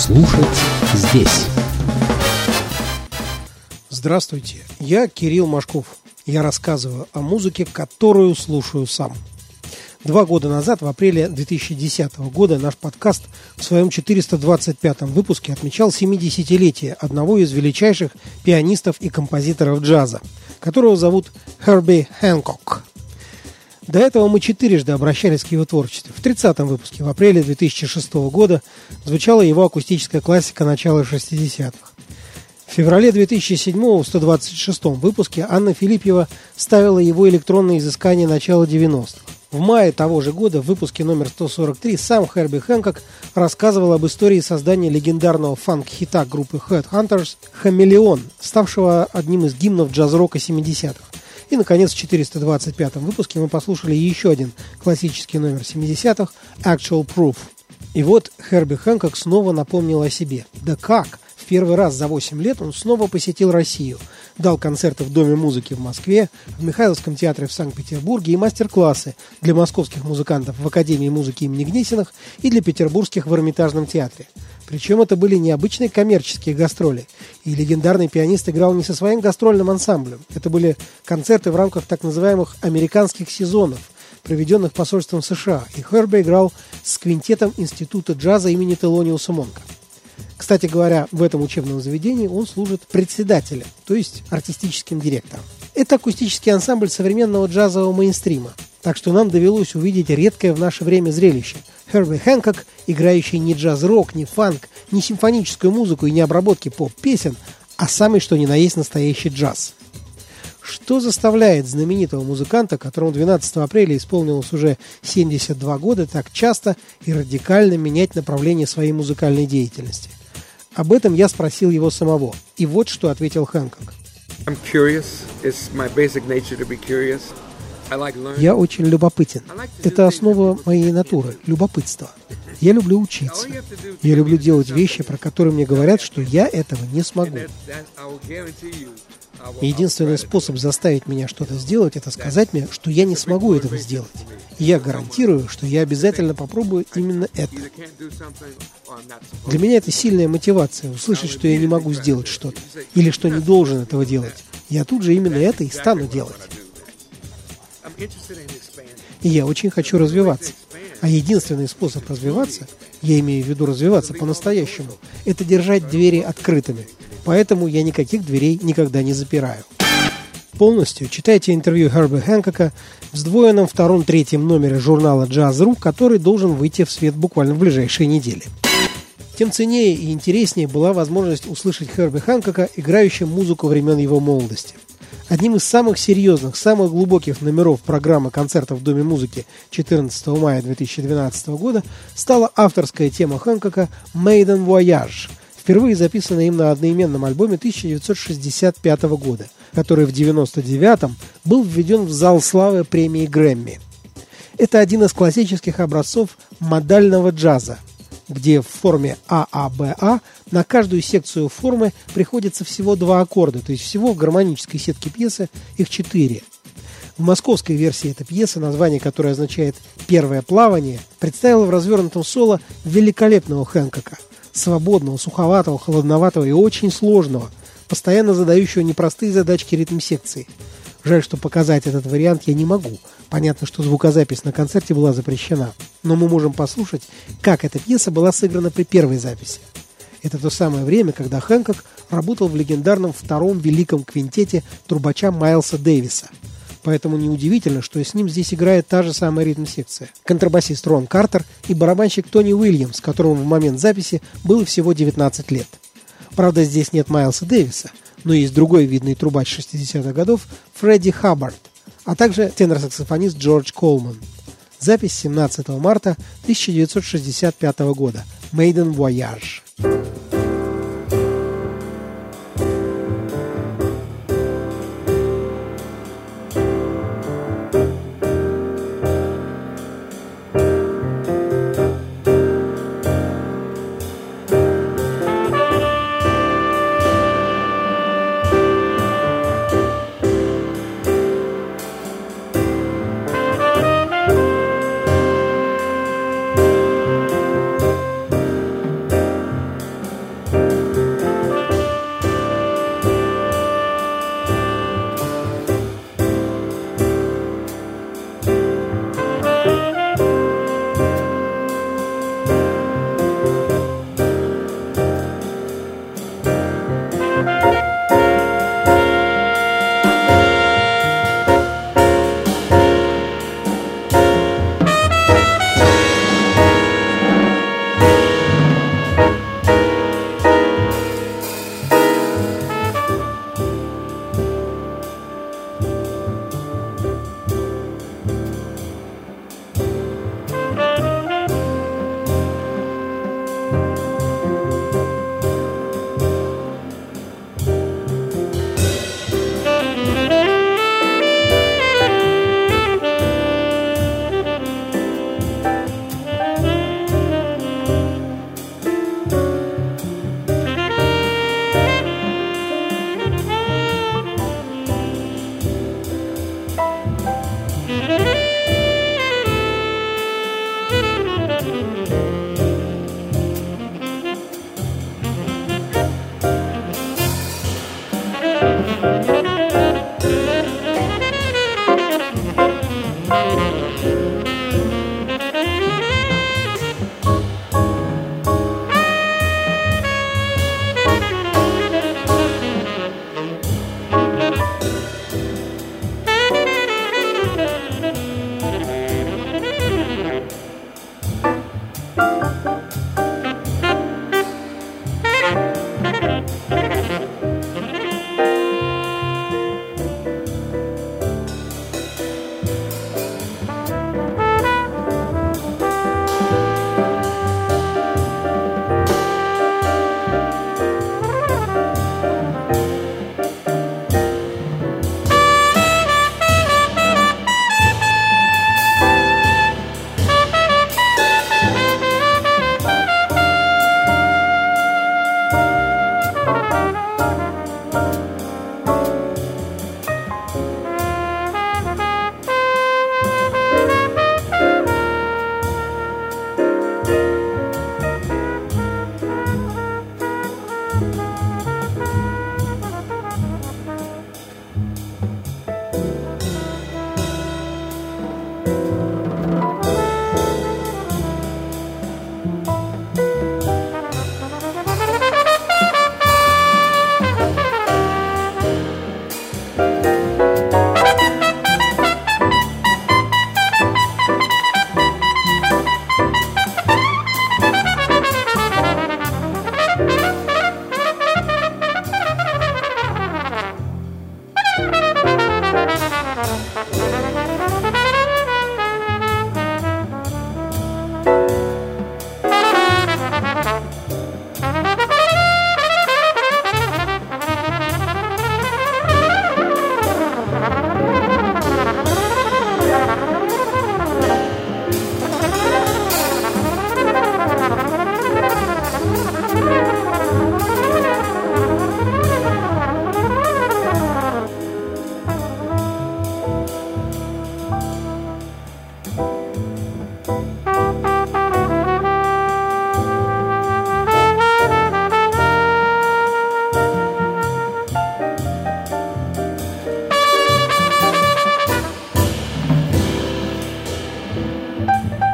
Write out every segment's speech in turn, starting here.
Слушать здесь. Здравствуйте, я Кирилл Машков. Я рассказываю о музыке, которую слушаю сам. 2 года назад, в апреле 2010 года, наш подкаст в своем 425-м выпуске отмечал 70-летие одного из величайших пианистов и композиторов джаза, которого зовут Херби Хэнкок. До этого мы 4 обращались к его творчеству. В 30-м выпуске, в апреле 2006 года, звучала его акустическая классика начала 60-х. В феврале 2007-го, в 126-м выпуске, Анна Филипьева ставила его электронные изыскания начала 90-х. В мае того же года в выпуске номер 143 сам Херби Хэнкок рассказывал об истории создания легендарного фанк-хита группы Headhunters «Хамелеон», ставшего одним из гимнов джаз-рока 70-х. И, наконец, в 425-м выпуске мы послушали еще один классический номер 70-х «Actual Proof». И вот Херби Хэнкок снова напомнил о себе. Да как? В первый раз за 8 лет он снова посетил Россию. Дал концерты в Доме музыки в Москве, в Михайловском театре в Санкт-Петербурге и мастер-классы для московских музыкантов в Академии музыки имени Гнесиных и для петербургских в Эрмитажном театре. Причем это были необычные коммерческие гастроли. И легендарный пианист играл не со своим гастрольным ансамблем. Это были концерты в рамках так называемых «американских сезонов», проведенных посольством США. И Херби играл с квинтетом Института джаза имени Телониуса Монка. Кстати говоря, в этом учебном заведении он служит председателем, то есть артистическим директором. Это акустический ансамбль современного джазового мейнстрима. Так что нам довелось увидеть редкое в наше время зрелище. Херби Хэнкок, играющий не джаз-рок, не фанк, не симфоническую музыку и не обработки поп-песен, а самый что ни на есть настоящий джаз. Что заставляет знаменитого музыканта, которому 12 апреля исполнилось уже 72 года, так часто и радикально менять направление своей музыкальной деятельности? Об этом я спросил его самого. И вот что ответил Хэнкок. Я очень любопытен. Это основа моей натуры – любопытство. Я люблю учиться. Я люблю делать вещи, про которые мне говорят, что я этого не смогу. Единственный способ заставить меня что-то сделать – это сказать мне, что я не смогу этого сделать. И я гарантирую, что я обязательно попробую именно это. Для меня это сильная мотивация – услышать, что я не могу сделать что-то, или что не должен этого делать. Я тут же именно это и стану делать. И я очень хочу развиваться. А единственный способ развиваться, я имею в виду развиваться по-настоящему, это держать двери открытыми. Поэтому я никаких дверей никогда не запираю. Полностью читайте интервью Херби Хэнкока в сдвоенном 2-3 номере журнала Jazz.ru, который должен выйти в свет буквально в ближайшие недели. Тем ценнее и интереснее была возможность услышать Херби Хэнкока, играющим музыку времен его молодости. Одним из самых серьезных, самых глубоких номеров программы концертов в Доме музыки 14 мая 2012 года стала авторская тема Хэнкока «Maiden Voyage», впервые записанная им на одноименном альбоме 1965 года, который в 1999-м был введен в зал славы премии Грэмми. Это один из классических образцов модального джаза, где в форме ААБА на каждую секцию формы приходится всего 2 аккорда, то есть всего в гармонической сетке пьесы их 4. В московской версии этой пьесы, название которой означает «Первое плавание», представила в развернутом соло великолепного Хэнкока, свободного, суховатого, холодноватого и очень сложного, постоянно задающего непростые задачки ритм-секции. Жаль, что показать этот вариант я не могу. Понятно, что звукозапись на концерте была запрещена. Но мы можем послушать, как эта пьеса была сыграна при первой записи. Это то самое время, когда Хэнкок работал в легендарном 2-м великом квинтете трубача Майлса Дэвиса. Поэтому неудивительно, что с ним здесь играет та же самая ритм-секция. Контрабасист Рон Картер и барабанщик Тони Уильямс, которому в момент записи было всего 19 лет. Правда, здесь нет Майлса Дэвиса, но есть другой видный трубач 60-х годов Фредди Хаббард, а также тенор-саксофонист Джордж Колман. Запись 17 марта 1965 года. «Maiden Voyage».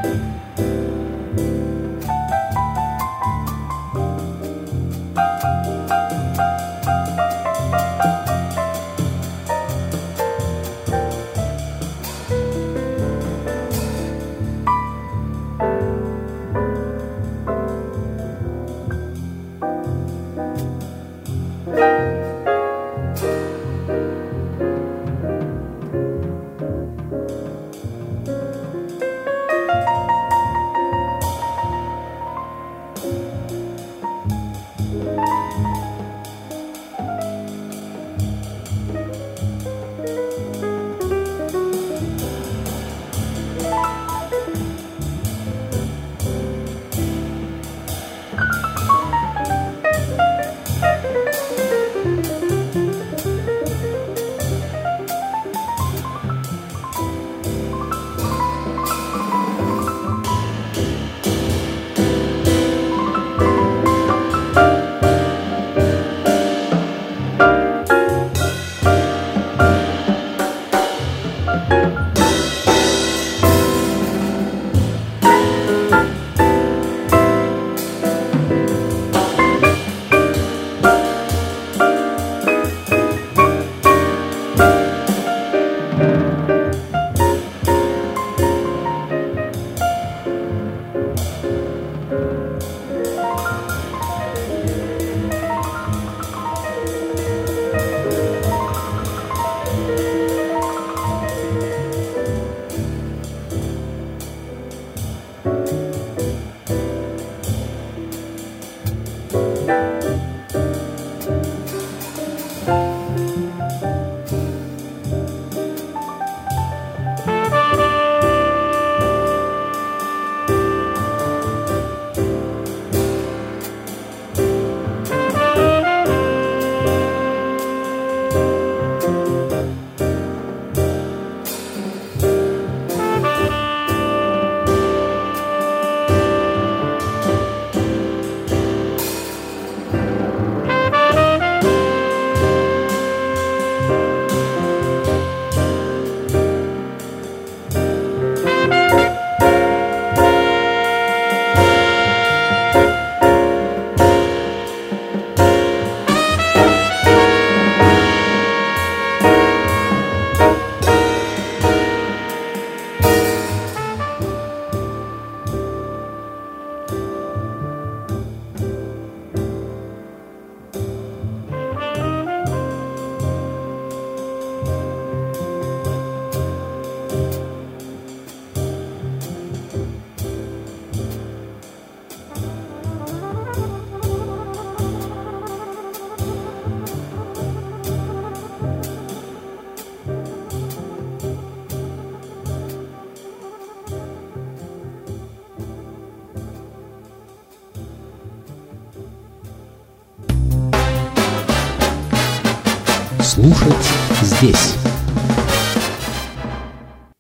Слушать здесь.